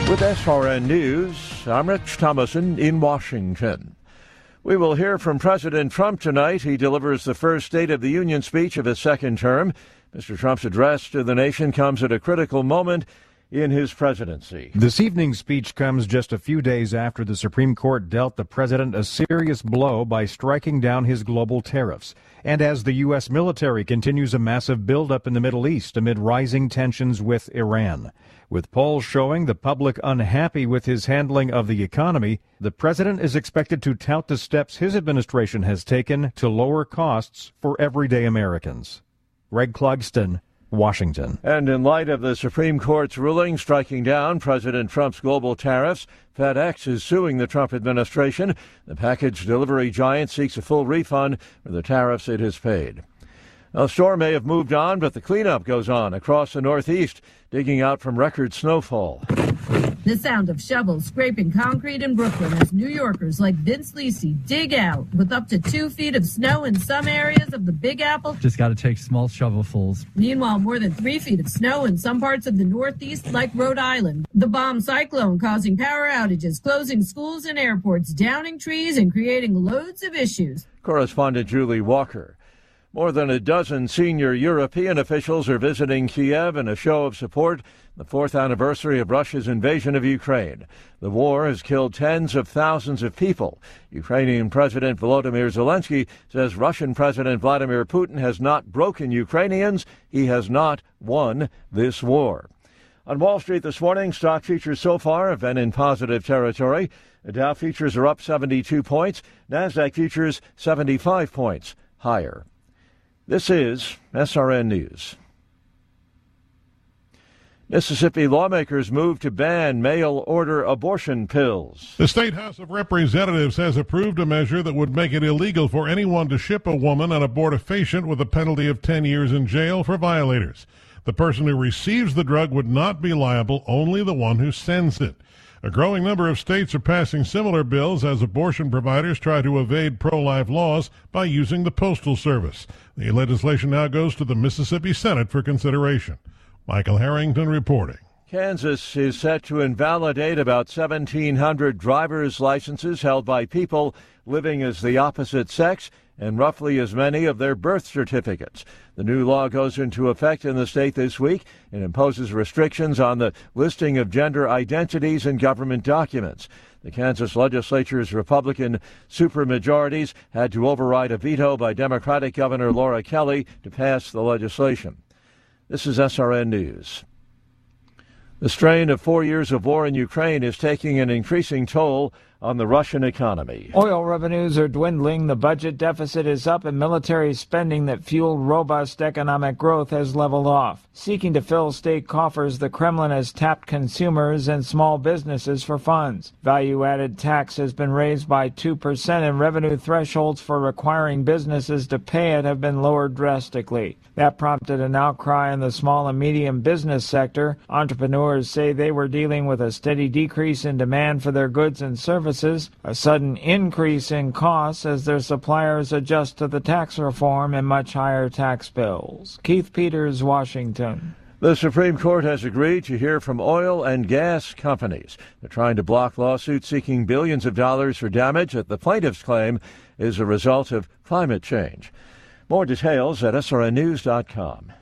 With SRN News, I'm Rich Thomason in Washington. We will hear from President Trump tonight. He delivers the first State of the Union speech of his second term. Mr. Trump's address to the nation comes at a critical moment in his presidency. This evening's speech comes just a few days after the Supreme Court dealt the president a serious blow by striking down his global tariffs, and as the U.S. military continues a massive buildup in the Middle East amid rising tensions with Iran. With polls showing the public unhappy with his handling of the economy, the president is expected to tout the steps his administration has taken to lower costs for everyday Americans. Greg Clugston, Washington. And in light of the Supreme Court's ruling striking down President Trump's global tariffs, FedEx is suing the Trump administration. The package delivery giant seeks a full refund for the tariffs it has paid. A storm may have moved on, but the cleanup goes on across the Northeast, digging out from record snowfall. The sound of shovels scraping concrete in Brooklyn as New Yorkers like Vince Lisi dig out with up to 2 feet of snow in some areas of the Big Apple. Just got to take small shovelfuls. Meanwhile, more than 3 feet of snow in some parts of the Northeast like Rhode Island. The bomb cyclone causing power outages, closing schools and airports, downing trees and creating loads of issues. Correspondent Julie Walker. More than a dozen senior European officials are visiting Kiev in a show of support the fourth anniversary of Russia's invasion of Ukraine. The war has killed tens of thousands of people. Ukrainian President Volodymyr Zelensky says Russian President Vladimir Putin has not broken Ukrainians. He has not won this war. On Wall Street this morning, stock futures so far have been in positive territory. The Dow futures are up 72 points. NASDAQ futures 75 points higher. This is SRN News. Mississippi lawmakers move to ban mail-order abortion pills. The State House of Representatives has approved a measure that would make it illegal for anyone to ship a woman and abort a patient with a penalty of 10 years in jail for violators. The person who receives the drug would not be liable, only the one who sends it. A growing number of states are passing similar bills as abortion providers try to evade pro-life laws by using the Postal Service. The legislation now goes to the Mississippi Senate for consideration. Michael Harrington reporting. Kansas is set to invalidate about 1,700 driver's licenses held by people living as the opposite sex and roughly as many of their birth certificates. The new law goes into effect in the state this week and imposes restrictions on the listing of gender identities in government documents. The Kansas legislature's Republican supermajorities had to override a veto by Democratic Governor Laura Kelly to pass the legislation. This is SRN News. The strain of 4 years of war in Ukraine is taking an increasing toll on the Russian economy. Oil revenues are dwindling, the budget deficit is up, and military spending that fueled robust economic growth has leveled off. Seeking to fill state coffers, the Kremlin has tapped consumers and small businesses for funds. Value-added tax has been raised by 2%, and revenue thresholds for requiring businesses to pay it have been lowered drastically. That prompted an outcry in the small and medium business sector. Entrepreneurs say they were dealing with a steady decrease in demand for their goods and services, a sudden increase in costs as their suppliers adjust to the tax reform and much higher tax bills. Keith Peters, Washington. The Supreme Court has agreed to hear from oil and gas companies. They're trying to block lawsuits seeking billions of dollars for damage that the plaintiffs claim is a result of climate change. More details at srnnews.com.